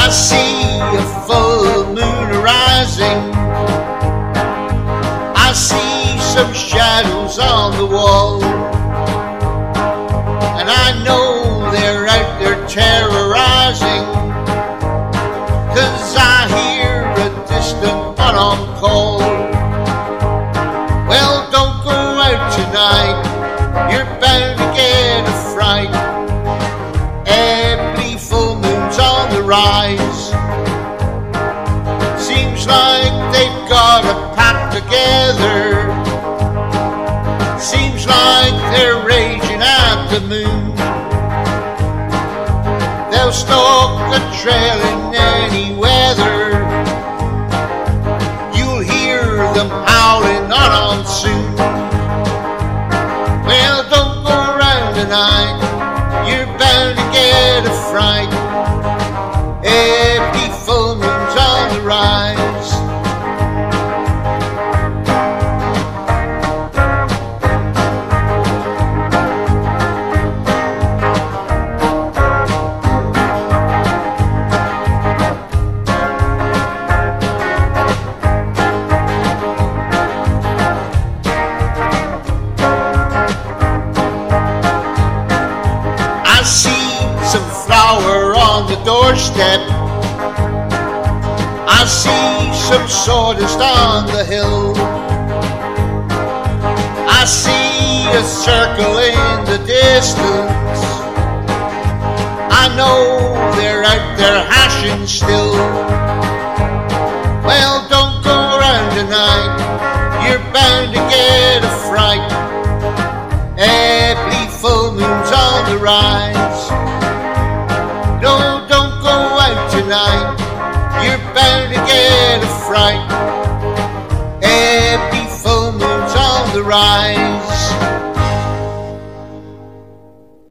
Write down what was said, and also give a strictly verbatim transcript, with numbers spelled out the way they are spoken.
I see a full moon rising. I see some shadows on the wall, and I know they're out there terrorizing, 'cause I hear a distant one-on call. Well, don't go out tonight, you're bound to get a fright. Every full moon's on the rise. Seems like they've got a pact together. Seems like they're raging at the moon. They'll stalk a trail in any weather. You'll hear them howling on on soon. Well, don't go around tonight, you're bound to get a fright. Every full moon's on the rise. I see some flower on the doorstep. I see some sawdust on the hill. I see a circle in the distance. I know they're out there hashing still. Well, don't go around tonight, you're bound to get a fright. Every full moon's on the rise. No, don't go out tonight, you're bound to get a fright. Every full moon's on the rise.